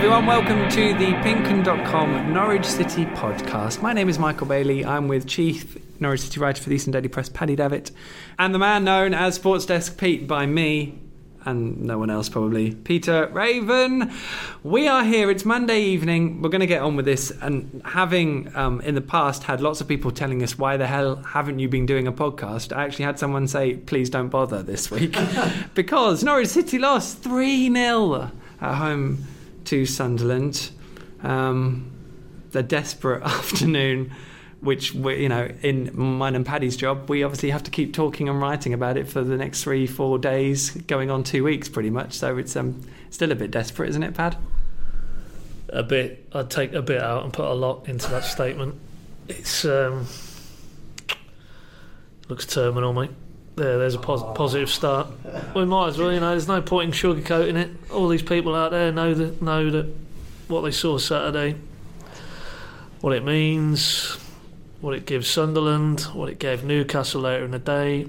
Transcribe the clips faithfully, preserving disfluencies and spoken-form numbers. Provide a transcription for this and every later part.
everyone, welcome to the Pinkun dot com Norwich City podcast. My name is Michael Bailey. I'm with Chief Norwich City writer for the Eastern Daily Press, Paddy Davitt, and the man known as Sports Desk Pete by me, and no one else probably, Peter Raven. We are here, it's Monday evening, we're going to get on with this, and having um, in the past had lots of people telling us, why the hell haven't you been doing a podcast? I actually had someone say, please don't bother this week, because Norwich City lost three nil at home to Sunderland. Um, the desperate afternoon, which, we, you know, in mine and Paddy's job, we obviously have to keep talking and writing about it for the next three, four days, going on two weeks pretty much. So it's um, still a bit desperate, isn't it, Pad? A bit. I'd take a bit out and put a lot into that statement. It's um, looks terminal, mate. There, there's a pos- positive start. We might as well, you know. There's no point in sugarcoating it. All these people out there know that know that what they saw Saturday, what it means, what it gives Sunderland, what it gave Newcastle later in the day.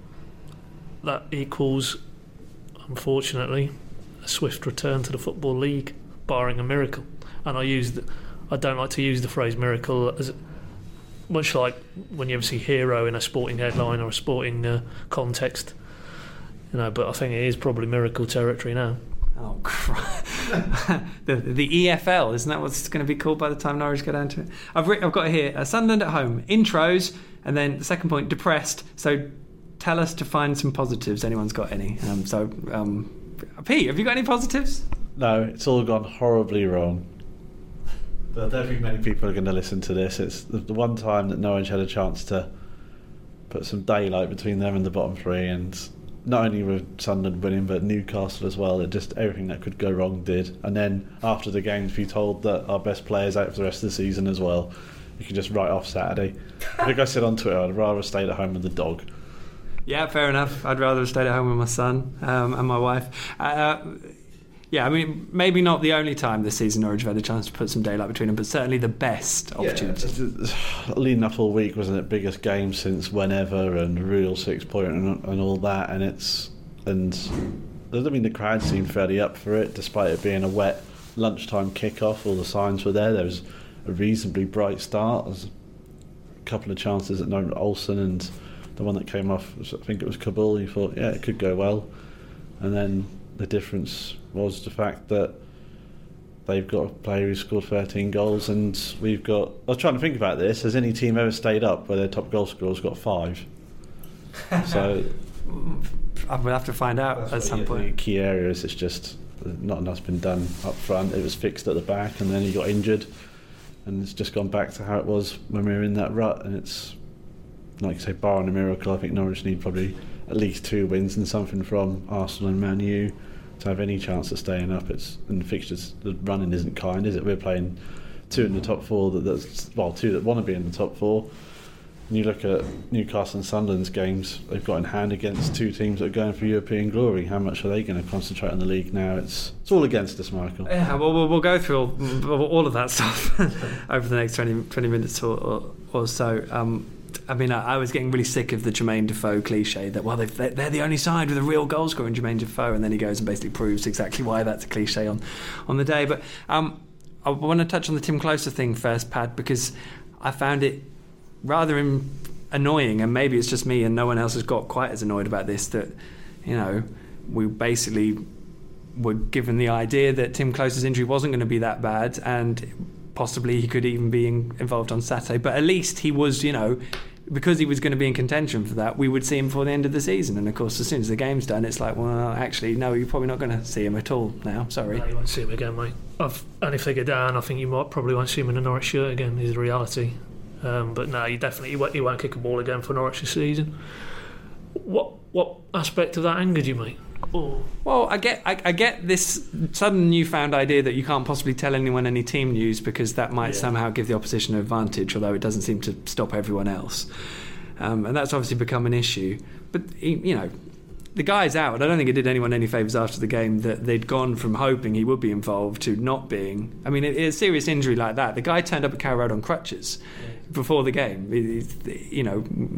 That equals, unfortunately, a swift return to the Football League, barring a miracle. And I use, the, I don't like to use the phrase miracle as much like when you ever see hero in a sporting headline or a sporting uh, context, you know. But I think it is probably miracle territory now. Oh, crap. the, the E F L, isn't that what it's going to be called by the time Norwich get down to it? I've, re- I've got here, uh, Sunderland at home, intros, and then the second point, depressed. So tell us to find some positives. Anyone's got any? Um, so, um, Pete, have you got any positives? No, it's all gone horribly wrong. I don't think many people are going to listen to this. It's the, the one time that Norwich had a chance to put some daylight between them and the bottom three, and not only with Sunderland winning, but Newcastle as well. It just, everything that could go wrong did. And then after the game, to be told that our best player's out for the rest of the season as well, you can just write off Saturday. I think I said on Twitter, I'd rather have stayed at home with the dog. Yeah, fair enough. I'd rather have stayed at home with my son um, and my wife. Uh, yeah, I mean, maybe not the only time this season Norwich have had a chance to put some daylight between them, but certainly the best opportunity. Yeah, leading up all week, wasn't it? Biggest game since whenever, and real six point and, and all that, and it's and I mean the crowd seemed fairly up for it, despite it being a wet lunchtime kickoff. All the signs were there. There was a reasonably bright start. There was a couple of chances at Nolan Olsen, and the one that came off, I think it was Kabul. You thought, yeah, it could go well, and then the difference was the fact that they've got a player who scored thirteen goals, and we've got. I was trying to think about this. Has any team ever stayed up where their top goal scorer's got five? So I will have to find out at some point. The key areas, it's just not enough's been done up front. It was fixed at the back, and then he got injured, and it's just gone back to how it was when we were in that rut. And it's like you say, barring a miracle, I think Norwich need probably at least two wins and something from Arsenal and Man U to have any chance of staying up. It's and the fixtures, the running isn't kind, is it? We're playing two in the top four that that's well, two that want to be in the top four. And you look at Newcastle and Sunderland's games they've got in hand against two teams that are going for European glory. How much are they going to concentrate on the league now? It's it's all against us, Michael. Yeah, well, we'll, we'll go through all, all of that stuff over the next twenty, twenty minutes or, or, or so. Um, I mean, I, I was getting really sick of the Jermaine Defoe cliche that, well, they've, they're the only side with a real goal scorer in Jermaine Defoe, and then he goes and basically proves exactly why that's a cliche on, on the day. But um, I want to touch on the Tim Closer thing first, Pad, because I found it rather in, annoying, and maybe it's just me and no one else has got quite as annoyed about this, that, you know, we basically were given the idea that Tim Closer's injury wasn't going to be that bad, and possibly he could even be in, involved on Saturday, but at least he was, you know, because he was going to be in contention for that, we would see him before the end of the season. And of course, as soon as the game's done, it's like, well, actually, no, you're probably not going to see him at all now. Sorry. No, you won't see him again, mate. I've, and if they go down, I think you might probably won't see him in a Norwich shirt again, is the reality. Um, but no, you definitely you won't, you won't kick a ball again for Norwich this season. What what aspect of that angered you, mate? Oh. Well, I get I, I get this sudden newfound idea that you can't possibly tell anyone any team news because that might yeah. somehow give the opposition an advantage, although it doesn't seem to stop everyone else. Um, and that's obviously become an issue. But, you know, the guy's out. I don't think it did anyone any favours after the game that they'd gone from hoping he would be involved to not being. I mean, it, it's a serious injury like that. The guy turned up at Carrow Road on crutches yeah. before the game. It, it, you know,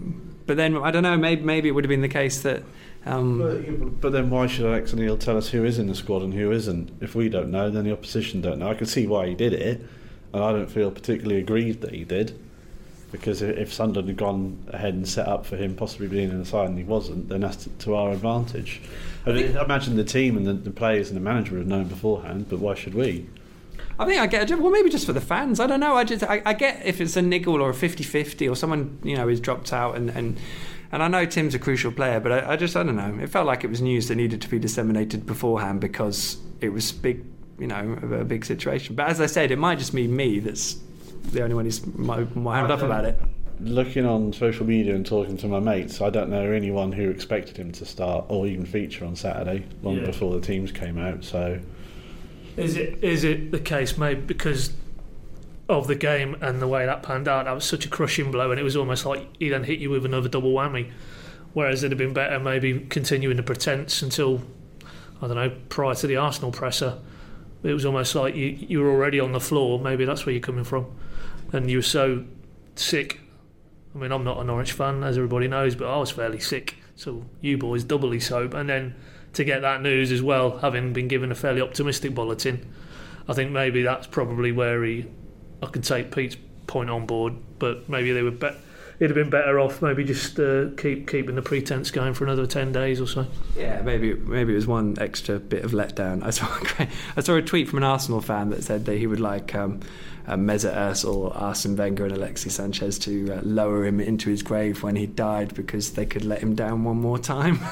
But then I don't know. Maybe maybe it would have been the case that. Um, but, but then why should Alex O'Neill tell us who is in the squad and who isn't? If we don't know, then the opposition don't know. I can see why he did it, and I don't feel particularly aggrieved that he did, because if Sunderland had gone ahead and set up for him possibly being in the side and he wasn't, then that's to our advantage. I, mean, I imagine the team and the, the players and the manager would have known beforehand, but why should we? I think I get, well, maybe just for the fans. I don't know. I just I, I get if it's a niggle or a fifty-fifty or someone, you know, is dropped out and. and And I know Tim's a crucial player, but I, I just, I don't know. It felt like it was news that needed to be disseminated beforehand because it was big, you know, a big situation. But as I said, it might just be me that's the only one who's wound up about it. Looking on social media and talking to my mates, I don't know anyone who expected him to start or even feature on Saturday, long yeah. before the teams came out. So, is it is it the case, maybe because of the game and the way that panned out, that was such a crushing blow, and it was almost like he then hit you with another double whammy, whereas it'd have been better maybe continuing the pretense until, I don't know, prior to the Arsenal presser. It was almost like you, you were already on the floor. Maybe that's where you're coming from, and you were so sick. I mean, I'm not a Norwich fan, as everybody knows, but I was fairly sick, so you boys doubly so. And then to get that news as well, having been given a fairly optimistic bulletin, I think maybe that's probably where he I can take Pete's point on board, but maybe they would. Be- it'd have been better off maybe just uh, keep keeping the pretense going for another ten days or so. Yeah, maybe maybe it was one extra bit of letdown. I saw I saw a tweet from an Arsenal fan that said that he would like um, uh, Mesut Ozil, Arsene Wenger, and Alexis Sanchez to uh, lower him into his grave when he died because they could let him down one more time.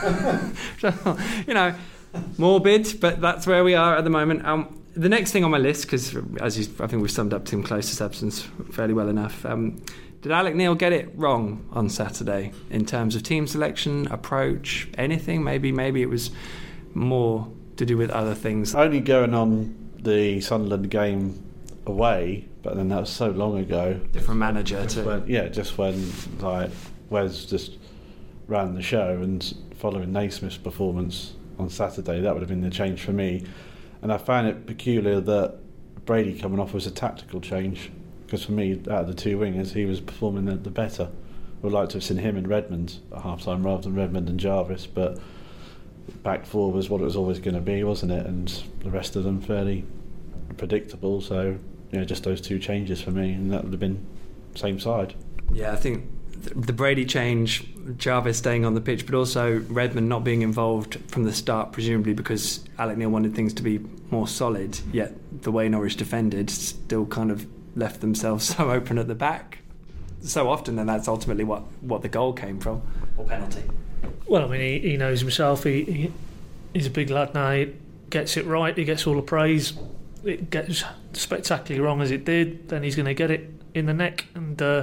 You know, morbid, but that's where we are at the moment. Um, The next thing on my list, because as you, I think we've summed up Tim Close's absence fairly well enough, um, did Alec Neil get it wrong on Saturday in terms of team selection, approach, anything? Maybe maybe it was more to do with other things. Only going on the Sunderland game away, but then that was so long ago. Different manager too. When, yeah, just when like Wes just ran the show, and following Naismith's performance on Saturday, that would have been the change for me. And I found it peculiar that Brady coming off was a tactical change, because for me, out of the two wingers, he was performing the, the better. I would like to have seen him and Redmond at half time rather than Redmond and Jarvis, but back four was what it was always going to be, wasn't it? And the rest of them fairly predictable. So, you know, just those two changes for me, and that would have been same side. Yeah, I think the Brady change, Jarvis staying on the pitch, but also Redmond not being involved from the start, presumably because Alec Neil wanted things to be more solid, yet the way Norwich defended still kind of left themselves so open at the back so often, and that's ultimately what, what the goal came from, or penalty. Well, I mean, he, he knows himself. He, he he's a big lad now. He gets it right. He gets all the praise. It gets spectacularly wrong as it did, then he's going to get it in the neck. And uh,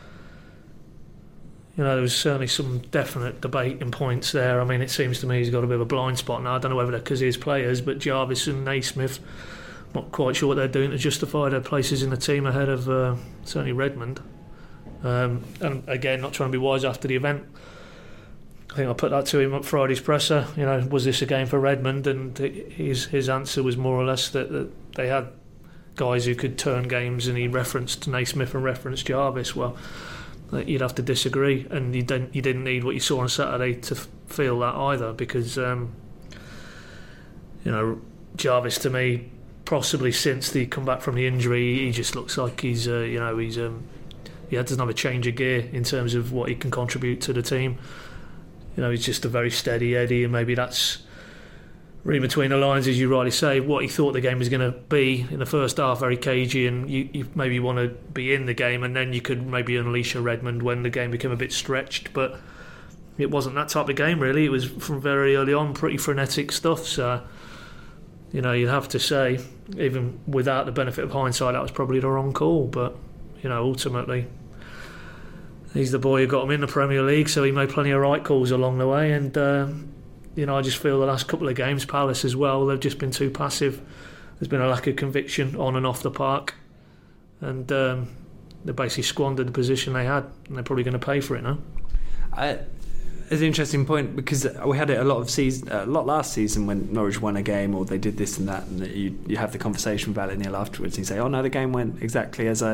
you know, there was certainly some definite debate in points there. I mean, it seems to me he's got a bit of a blind spot now. I don't know whether they're because he's players, but Jarvis and Naismith, not quite sure what they're doing to justify their places in the team ahead of uh, certainly Redmond. Um, and again, not trying to be wise after the event, I think I put that to him at Friday's presser. You know, was this a game for Redmond? And his his answer was more or less that, that they had guys who could turn games, and he referenced Naismith and referenced Jarvis. Well, you'd have to disagree, and you didn't you didn't need what you saw on Saturday to f- feel that either, because um, you know, Jarvis to me, possibly since the comeback from the injury, he just looks like he's uh, you know he's um, he doesn't have a change of gear in terms of what he can contribute to the team. You know, he's just a very steady Eddie, and maybe that's reading between the lines, as you rightly say, what he thought the game was going to be in the first half, very cagey, and you, you maybe want to be in the game, and then you could maybe unleash a Redmond when the game became a bit stretched. But it wasn't that type of game, really. It was from very early on pretty frenetic stuff. So, you know, you'd have to say, even without the benefit of hindsight, that was probably the wrong call. But, you know, ultimately, he's the boy who got him in the Premier League, so he made plenty of right calls along the way. And uh, you know, I just feel the last couple of games, Palace as well, they've just been too passive. There's been a lack of conviction on and off the park, and um, they basically squandered the position they had, and they're probably going to pay for it now. I, it's an interesting point, because we had it a lot of season, a lot last season when Norwich won a game or they did this and that, and you you have the conversation about it Neil afterwards, and you say, oh no, the game went exactly as I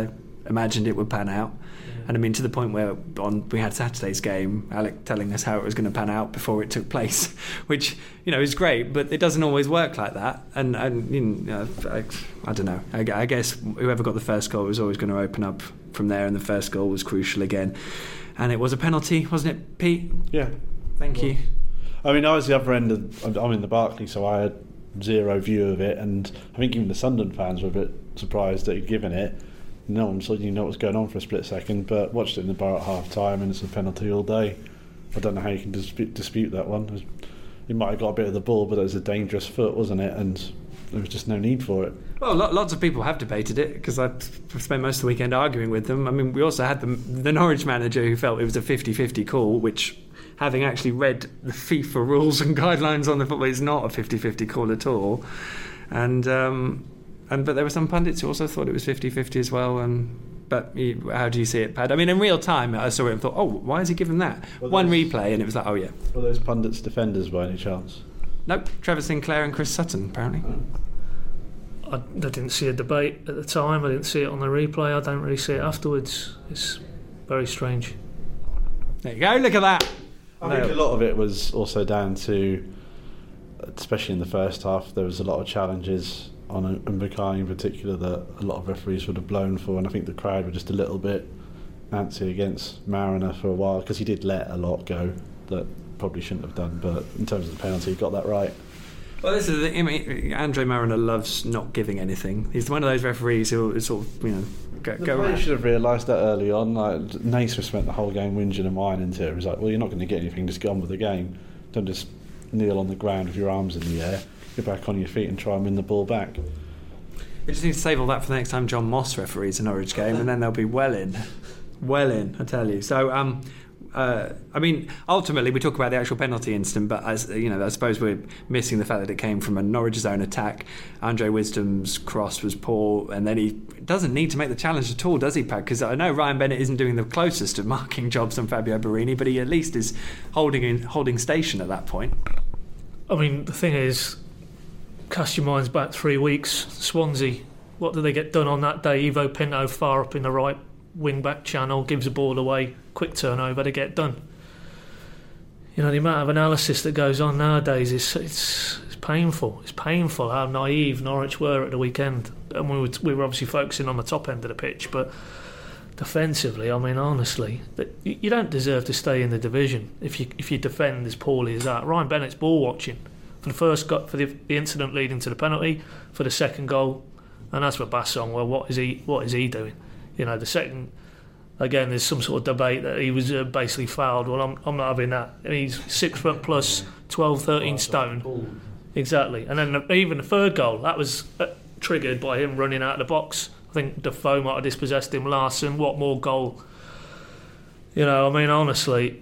imagined it would pan out. And I mean, to the point where on we had Saturday's game, Alec telling us how it was going to pan out before it took place, which, you know, is great, but it doesn't always work like that. And, and you know, I, I don't know. I, I guess whoever got the first goal was always going to open up from there, and the first goal was crucial again. And it was a penalty, wasn't it, Pete? Yeah. Thank you. I mean, I was the other end of... I'm in the Barclays, so I had zero view of it, and I think even the Sunderland fans were a bit surprised that he'd given it. No one saw, you know what was going on for a split second, but watched it in the bar at half time, and it's a penalty all day. I don't know how you can dispute, dispute that one. He might have got a bit of the ball, but it was a dangerous foot, wasn't it? And there was just no need for it. Well, lots of people have debated it, because I've spent most of the weekend arguing with them. I mean, we also had the, the Norwich manager who felt it was a fifty-fifty call, which, having actually read the FIFA rules and guidelines on the football, is not a fifty-fifty call at all. And... Um, And but there were some pundits who also thought it was fifty-fifty as well. And but you, how do you see it, Pad? I mean, in real time, I saw it and thought, oh, why has he given that? Well, one replay, and it was like, oh yeah. Were those pundits defenders by any chance? Nope, Trevor Sinclair and Chris Sutton, apparently. I, I didn't see a debate at the time. I didn't see it on the replay. I don't really see it afterwards. It's very strange. There you go. Look at that. I no. think a lot of it was also down to, especially in the first half, there was a lot of challenges on Mbakani in particular that a lot of referees would have blown for, and I think the crowd were just a little bit antsy against Mariner for a while, because he did let a lot go that probably shouldn't have done, but in terms of the penalty, he got that right. Well, this is the, I mean, Andre Mariner loves not giving anything. He's one of those referees who sort of, you know, go, the go players around. should have realised that early on. Like, Naismith spent the whole game whinging and whining to it. He was like, well, you're not going to get anything, just get on with the game. Don't just kneel on the ground with your arms in the air. Get back on your feet and try and win the ball back. We just need to save all that for the next time John Moss referees a Norwich game, and then they'll be well in. Well in, I tell you. So, um, uh, I mean, ultimately we talk about the actual penalty incident, but as you know, I suppose we're missing the fact that it came from a Norwich's own attack. Andre Wisdom's cross was poor, and then he doesn't need to make the challenge at all, does he, Pat? Because I know Ryan Bennett isn't doing the closest of marking jobs on Fabio Borini, but he at least is holding in, holding station at that point. I mean, the thing is, cast your minds back three weeks. Swansea, what did they get done on that day? Ivo Pinto far up in the right wing-back channel, gives the ball away, quick turnover to get done. You know, the amount of analysis that goes on nowadays is it's, it's painful. It's painful how naive Norwich were at the weekend. And we were, we were obviously focusing on the top end of the pitch, but defensively, I mean, honestly, that you don't deserve to stay in the division if you if you defend as poorly as that. Ryan Bennett's ball watching for the first go- for the, the incident leading to the penalty, for the second goal, and as for Bassong, well, what is he what is he doing? You know, the second, again, there's some sort of debate that he was uh, basically fouled. Well, I'm I'm not having that. I mean, he's six foot plus, twelve, thirteen stone, exactly. And then the, even the third goal, that was uh, triggered by him running out of the box. I think Defoe might have dispossessed him. Larson, what more goal? You know, I mean, honestly,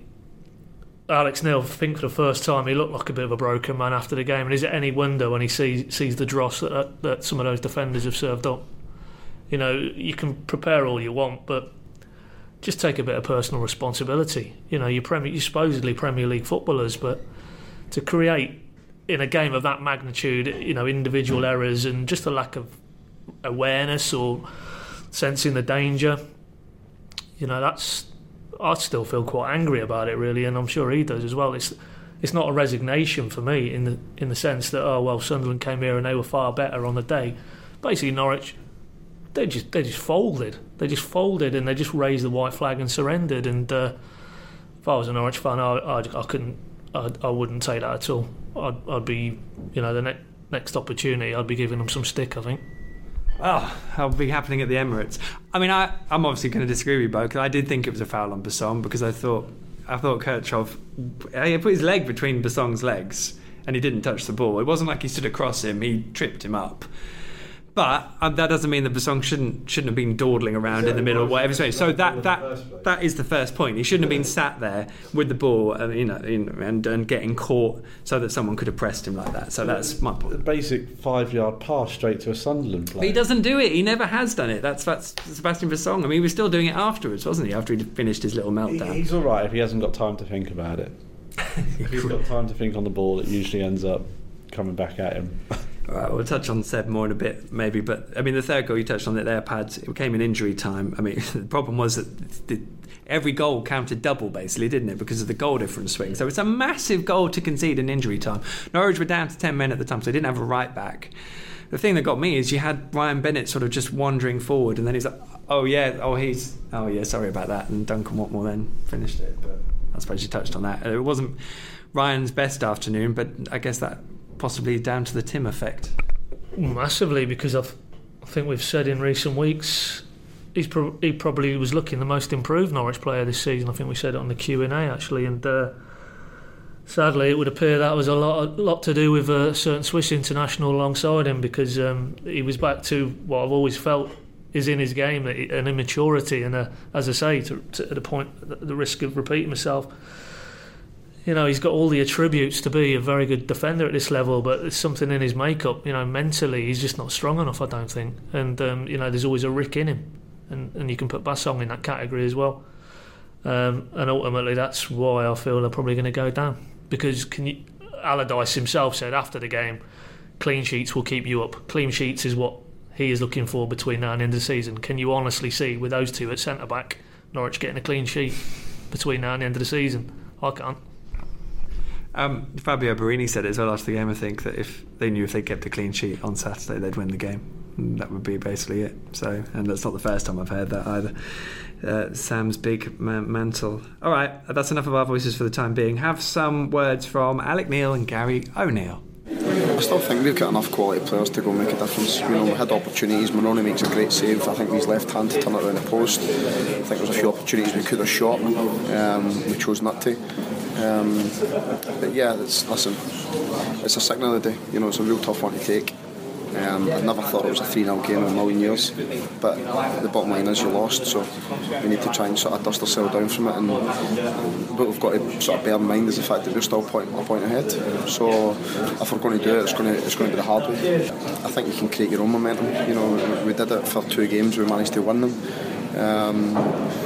Alex Neil, I think for the first time, he looked like a bit of a broken man after the game. And is it any wonder when he sees sees the dross that, that some of those defenders have served up? You know, you can prepare all you want, but just take a bit of personal responsibility. You know, you're, Premier, you're supposedly Premier League footballers, but to create in a game of that magnitude, you know, individual errors and just a lack of awareness or sensing the danger, you know, that's, I still feel quite angry about it, really, and I'm sure he does as well. It's it's not a resignation for me in the in the sense that, oh well, Sunderland came here and they were far better on the day. Basically, Norwich, they just they just folded. They just folded and they just raised the white flag and surrendered. And uh, if I was a Norwich fan, I I, I couldn't, I, I wouldn't take that at all. I'd I'd be, you know, the ne- next opportunity, I'd be giving them some stick, I think. Oh, that'll be happening at the Emirates. I mean, I, I'm obviously going to disagree with you both, because I did think it was a foul on Bassong, because I thought I thought Kirchhoff, he put his leg between Bassong's legs and he didn't touch the ball. It wasn't like he stood across him, he tripped him up. But um, that doesn't mean that Bassong shouldn't shouldn't have been dawdling around so in the middle or whatever. So, so that that that is the first point. He shouldn't have been sat there with the ball, uh, you know, in, and and getting caught so that someone could have pressed him like that. So that's my point. A basic five-yard pass straight to a Sunderland player. He doesn't do it. He never has done it. That's that's Sebastian Bassong. I mean, he was still doing it afterwards, wasn't he? After he'd finished his little meltdown. He's all right if he hasn't got time to think about it. If he's got time to think on the ball, it usually ends up coming back at him. All right, we'll touch on Seb more in a bit, maybe. But I mean, the third goal you touched on it there, Pads. It came in injury time. I mean, the problem was that the, every goal counted double, basically, didn't it? Because of the goal difference swing. So it's a massive goal to concede in injury time. Norwich were down to ten men at the time, so they didn't have a right back. The thing that got me is you had Ryan Bennett sort of just wandering forward, and then he's like, "Oh yeah, oh he's, oh yeah, sorry about that." And Duncan Watmore then finished it. But I suppose you touched on that. It wasn't Ryan's best afternoon, but I guess that possibly down to the Tim effect. Massively, because I've, I think we've said in recent weeks he's pro- he probably was looking the most improved Norwich player this season. I think we said it on the Q and A actually, and uh, sadly it would appear that was a lot, a lot to do with a certain Swiss international alongside him, because um, he was back to what I've always felt is in his game, an immaturity, and a, as I say, to, to the point, at the risk of repeating myself, you know, he's got all the attributes to be a very good defender at this level, but there's something in his makeup, you know, mentally he's just not strong enough, I don't think. And um, you know, there's always a Rick in him, and, and you can put Bassong in that category as well. Um, and ultimately, that's why I feel they're probably going to go down, because can you, Allardyce himself said after the game, clean sheets will keep you up. Clean sheets is what he is looking for between now and the end of the season. Can you honestly see, with those two at centre back, Norwich getting a clean sheet between now and the end of the season? I can't. Um, Fabio Borini said it as well after the game, I think, that if they knew if they kept a clean sheet on Saturday they'd win the game. And that would be basically it. So, and that's not the first time I've heard that either. Uh, Sam's big man- mantle. All right, that's enough of our voices for the time being. Have some words from Alec Neil and Gary O'Neill. I still think we've got enough quality players to go make a difference. You know, we had opportunities. Moroni makes a great save. I think with his left hand to turn it around the post. I think there was a few opportunities we could have shot. Um, we chose not to. Um, but yeah, it's, listen, it's a signal of the day. You know, it's a real tough one to take. Um, I never thought it was a three nil game in a million years, but the bottom line is you lost, so we need to try and sort of dust ourselves down from it. And what we've got to sort of bear in mind is the fact that we're still point, a point ahead. So if we're going to do it, it's going to it's going to be the hard way. I think you can create your own momentum. You know, we did it for two games, we managed to win them. Um,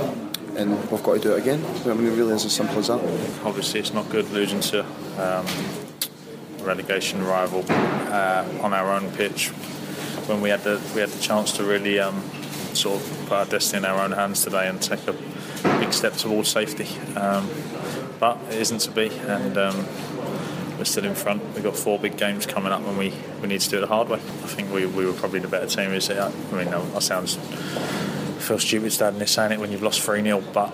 and we've got to do it again. I mean, it really is as simple as that. Obviously, it's not good losing to um, relegation rival uh, on our own pitch when we had the we had the chance to really um, sort of put our destiny in our own hands today and take a big step towards safety. Um, but it isn't to be, and um, we're still in front. We've got four big games coming up, and we, we need to do it the hard way. I think we, we were probably the better team. Is it? I mean, I sounds I feel stupid standing there saying it when you've lost three nil, but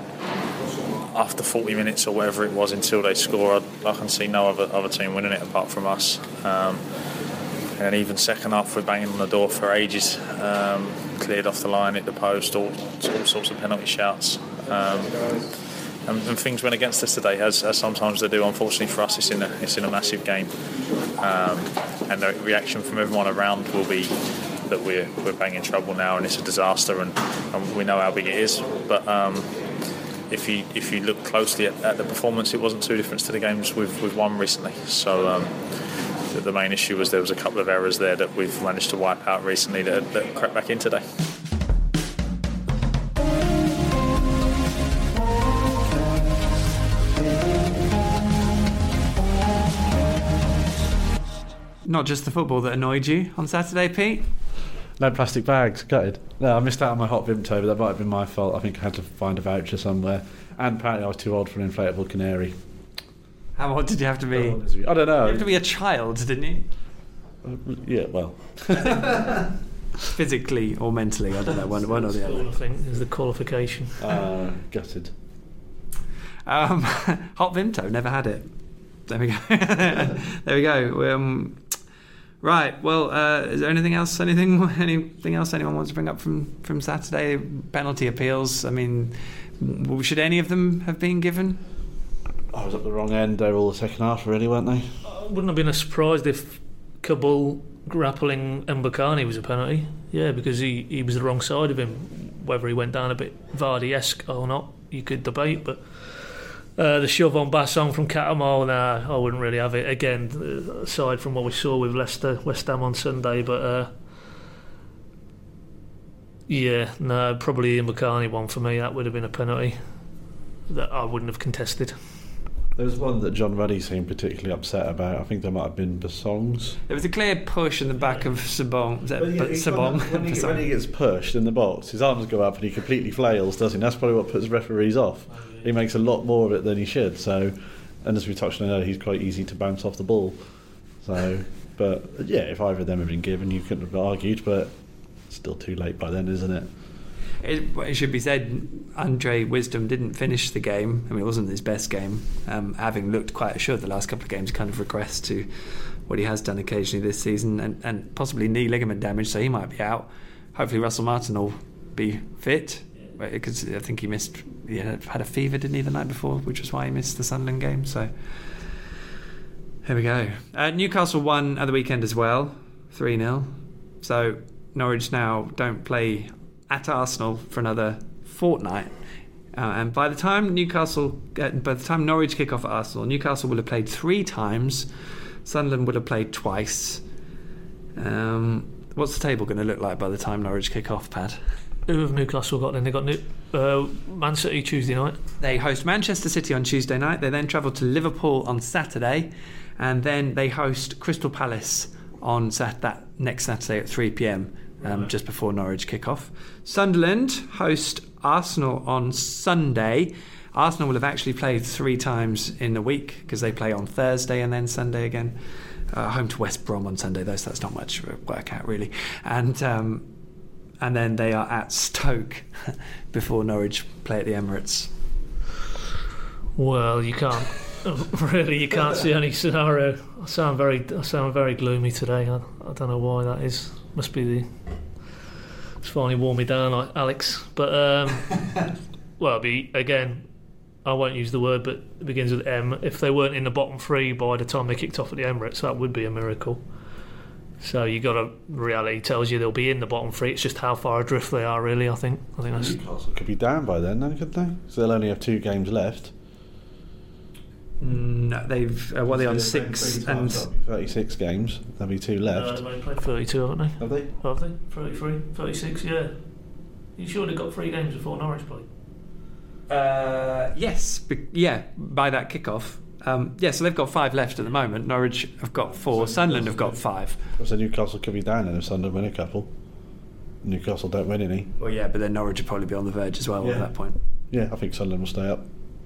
after forty minutes or whatever it was until they score, I, I can see no other other team winning it apart from us. Um, and even second half, we're banging on the door for ages. Um, cleared off the line, hit the post, all, all sorts of penalty shouts. Um, and, and things went against us today, as, as sometimes they do. Unfortunately for us, it's in a, it's in a massive game. Um, and the reaction from everyone around will be that we're, we're banging trouble now and it's a disaster, and, and we know how big it is. But um, if you if you look closely at, at the performance, it wasn't too different to the games we've, we've won recently. So um, the, the main issue was there was a couple of errors there that we've managed to wipe out recently that, that crept back in today. Not just the football that annoyed you on Saturday, Pete? No plastic bags, gutted. No, I missed out on my hot Vimto, but that might have been my fault. I think I had to find a voucher somewhere. And apparently I was too old for an inflatable canary. How old did you have to be? I don't know. You had to be a child, didn't you? Uh, yeah, well. Physically or mentally, I don't know, one, one or the other. I think is the qualification. Uh, gutted. Um, hot Vimto, never had it. There we go. There we go. Um, right. Well, uh, is there anything else? Anything? Anything else anyone wants to bring up from, from Saturday? Penalty appeals. I mean, should any of them have been given? I was at the wrong end there all the second half, really, weren't they? I wouldn't have been surprised if Kabul grappling Mbakani was a penalty. Yeah, because he, he was the wrong side of him. Whether he went down a bit Vardy-esque or not, you could debate, but. Uh, the shove on Bassong from Cattermole, nah, I wouldn't really have it. Again, aside from what we saw with Leicester, West Ham on Sunday, but uh, yeah, no, probably the Mbakani one for me. That would have been a penalty that I wouldn't have contested. There was one that John Ruddy seemed particularly upset about. I think there might have been Bassong's. There was a clear push in the back of Sabong. Is that But yeah, but he's Sabong? got that- when, he, when he gets pushed in the box, his arms go up and he completely flails, doesn't he? That's probably what puts referees off. He makes a lot more of it than he should. So, and as we touched on earlier, he's quite easy to bounce off the ball. So, but yeah, if either of them had been given, you couldn't have argued. But it's still too late by then, isn't it? It, it should be said, Andre Wisdom didn't finish the game. I mean, it wasn't his best game. Um, having looked quite assured the last couple of games, kind of regressed to what he has done occasionally this season, and, and possibly knee ligament damage, so he might be out. Hopefully Russell Martin will be fit, because I think he missed, he had a fever, didn't he, the night before, which was why he missed the Sunderland game. So here we go. Uh, Newcastle won at the weekend as well, three nil. So Norwich now don't play at Arsenal for another fortnight, uh, and by the time Newcastle, uh, by the time Norwich kick off at Arsenal, Newcastle will have played three times, Sunderland would have played twice. Um, what's the table going to look like by the time Norwich kick off, Pad? Who have Newcastle got then? They got New, uh, Man City Tuesday night. They host Manchester City on Tuesday night. They then travel to Liverpool on Saturday, and then they host Crystal Palace on sat- that next Saturday at three p.m. Um, right. Just before Norwich kick-off. Sunderland host Arsenal on Sunday. Arsenal will have actually played three times in the week because they play on Thursday and then Sunday again. Uh, home to West Brom on Sunday, though, so that's not much of a workout, really. And um, and then they are at Stoke before Norwich play at the Emirates. Well, you can't really. You can't see any scenario. I sound very. I sound very gloomy today. I, I don't know why that is. Must be the. It's finally worn me down, like Alex. But um, well, be again. I won't use the word, but it begins with M. If they weren't in the bottom three by the time they kicked off at the Emirates, that would be a miracle. So you got to. Reality tells you they'll be in the bottom three. It's just how far adrift they are, really. I think. I think that's. Newcastle could be down by then, then couldn't they? So they'll only have two games left. No, they've uh, what are they on six and thirty-six games. There'll be two left. Uh, they've only played thirty-two, haven't they? Have they? Have they? thirty-three, thirty-six, yeah. You sure they've got three games before Norwich play? Uh, yes, be- yeah. By that kickoff, um, yeah. So they've got five left at the moment. Norwich have got four. Sunderland have got five. So Newcastle could be down then if Sunderland win a couple. Newcastle don't win any. Well, yeah, but then Norwich will probably be on the verge as well Yeah. at that point. Yeah, I think Sunderland will stay up.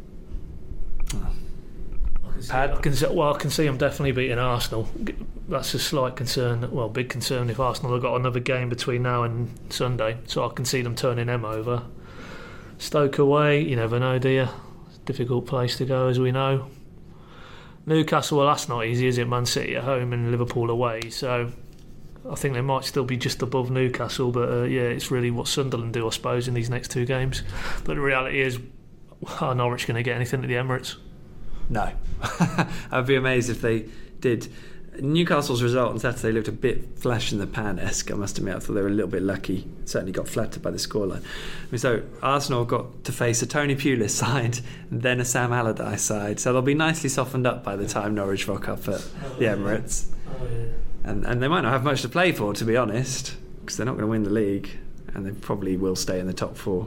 Oh. Pad? I can see, well, I can see them definitely beating Arsenal. That's a slight concern. Well, big concern if Arsenal have got another game between now and Sunday. So I can see them turning them over. Stoke away, you never know, do you? It's a difficult place to go, as we know. Newcastle, well, that's not easy, is it? Man City at home and Liverpool away. So I think they might still be just above Newcastle. But uh, yeah, it's really what Sunderland do, I suppose, in these next two games. But the reality is, are Norwich going to get anything at the Emirates? No. I'd be amazed if they did. Newcastle's result on Saturday looked a bit flash in the pan-esque, I must admit. I thought they were a little bit lucky. Certainly got flattered by the scoreline. I mean, so Arsenal got to face a Tony Pulis side and then a Sam Allardyce side. So they'll be nicely softened up by the time Norwich rock up at the Emirates. Oh, yeah. And, and they might not have much to play for, to be honest, because they're not going to win the league. And they probably will stay in the top four.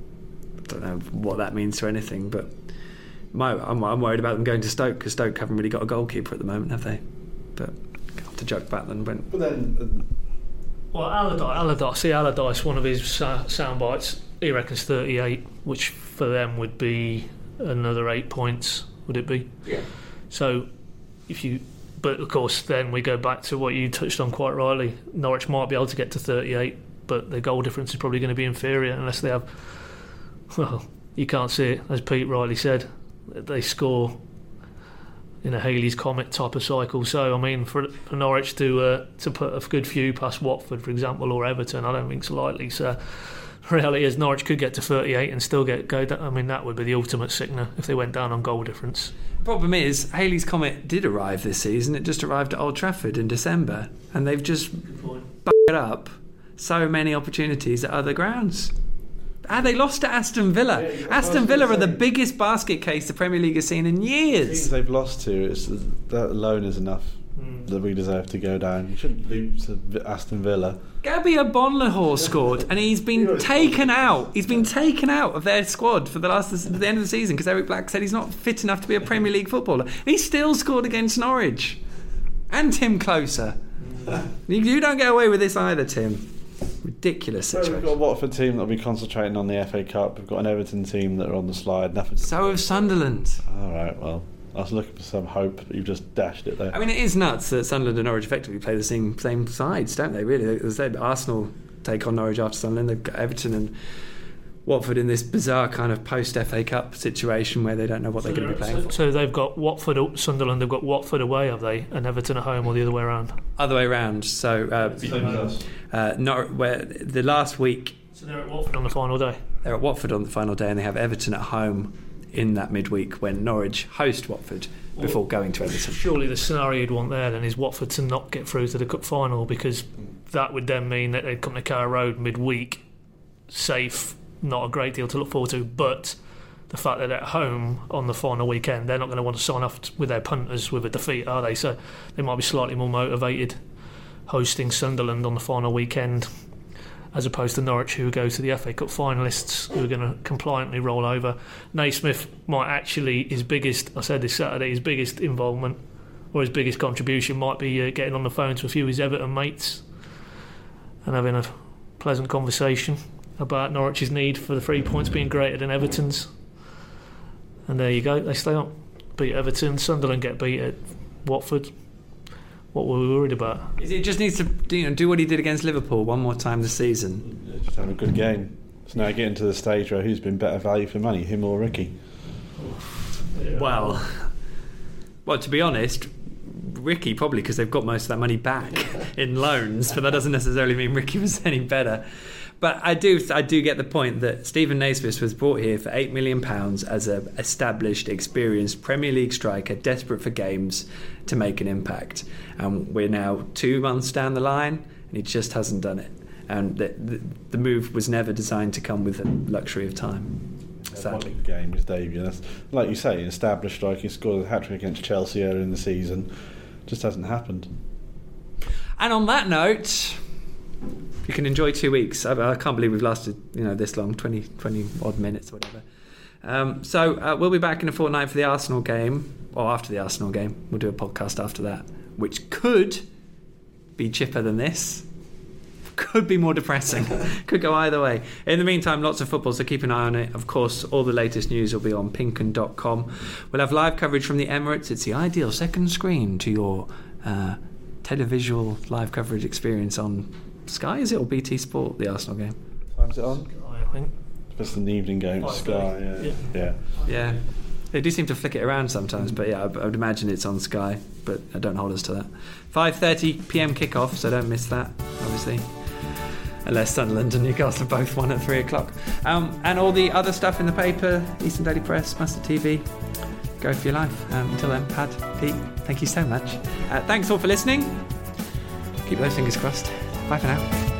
I don't know what that means for anything, but... My, I'm, I'm worried about them going to Stoke because Stoke haven't really got a goalkeeper at the moment, have they? But I'll have to joke back then. When... But then, well, Allardyce, Allardyce, see Allardyce, one of his sa- sound bites, he reckons thirty-eight, which for them would be another eight points, would it be? Yeah. So, if you, but of course, then we go back to what you touched on quite rightly. Norwich might be able to get to thirty-eight, but their goal difference is probably going to be inferior unless they have. Well, you can't see it, as Pete rightly said. They score in a Halley's Comet type of cycle. So I mean, for, for Norwich to uh, to put a good few past Watford, for example, or Everton, I don't think so likely. So the reality is Norwich could get to thirty-eight and still get go down. I mean, that would be the ultimate sickener if they went down on goal difference. Problem is, Halley's Comet did arrive this season. It just arrived at Old Trafford in December, and they've just b***ed up so many opportunities at other grounds. Ah, they lost to Aston Villa. Yeah, Aston Villa are the biggest basket case the Premier League has seen in years. The teams they've lost to, it's, that alone is enough mm. that we deserve to go down. You shouldn't lose to Aston Villa. Gabby Agbonlahor scored, and he's been taken out. He's been taken out of their squad for the last the end of the season because Eric Black said he's not fit enough to be a Premier League footballer. And he still scored against Norwich, and Tim Closer. You don't get away with this either, Tim. Ridiculous situation. Well, we've got a Watford team that'll be concentrating on the F A Cup. We've got an Everton team that are on the slide. Nothing. So have Sunderland. All right, well, I was looking for some hope, but you've just dashed it there. I mean, it is nuts that Sunderland and Norwich effectively play the same same sides, don't they? Really, as I said, Arsenal take on Norwich after Sunderland. They've got Everton and Watford in this bizarre kind of post-F A Cup situation where they don't know what they're going to be playing so, for. So they've got Watford, Sunderland, they've got Watford away, have they? And Everton at home, or the other way around? Other way around. So, uh, uh, not where the last week. So they're at Watford on the final day? They're at Watford on the final day, and they have Everton at home in that midweek when Norwich host Watford before well, going to Everton. Surely the scenario you'd want there then is Watford to not get through to the cup final, because that would then mean that they'd come to Carrow Road midweek, safe, not a great deal to look forward to, but the fact that they're at home on the final weekend, they're not going to want to sign off with their punters with a defeat, are they? So they might be slightly more motivated hosting Sunderland on the final weekend as opposed to Norwich, who go to the F A Cup finalists, who are going to compliantly roll over. Naismith might actually, his biggest, I said this Saturday, his biggest involvement or his biggest contribution might be uh, getting on the phone to a few of his Everton mates and having a pleasant conversation about Norwich's need for the three points being greater than Everton's. And there you go, they stay up. Beat Everton, Sunderland get beat at Watford. What were we worried about? It just needs to you know, do what he did against Liverpool one more time this season. Yeah, just have a good game. So now getting to the stage where who's been better value for money, him or Ricky? Yeah. Well, well, to be honest, Ricky probably, because they've got most of that money back in loans, but that doesn't necessarily mean Ricky was any better. But I do, I do get the point that Stephen Naismith was brought here for eight million pounds as an established, experienced Premier League striker, desperate for games to make an impact. And we're now two months down the line, and he just hasn't done it. And the, the, the move was never designed to come with the luxury of time. Sadly, one game is Davey. That's, like you say, an established striker. He scored a hat-trick against Chelsea earlier in the season. Just hasn't happened. And on that note, you can enjoy two weeks. I, I can't believe we've lasted, you know, this long, twenty, twenty odd minutes or whatever. Um, so uh, we'll be back in a fortnight for the Arsenal game, or after the Arsenal game. We'll do a podcast after that, which could be chipper than this. Could be more depressing. Could go either way. In the meantime, lots of football, so keep an eye on it. Of course, all the latest news will be on pink un dot com. We'll have live coverage from the Emirates. It's the ideal second screen to your uh, televisual live coverage experience on Sky, is it, or B T Sport, the Arsenal game? Time's it on? Sky, I think. It's an evening game, Five Sky, yeah. yeah. yeah. Yeah. They do seem to flick it around sometimes, but yeah, I, I would imagine it's on Sky, but I don't hold us to that. five thirty p m kickoff, so don't miss that, obviously. Unless Sunderland and Newcastle both won at three o'clock. Um, and all the other stuff in the paper, Eastern Daily Press, Mustard T V. Go for your life. Um, until then, Pad, Pete, thank you so much. Uh, thanks all for listening. Keep those fingers crossed. Bye for now.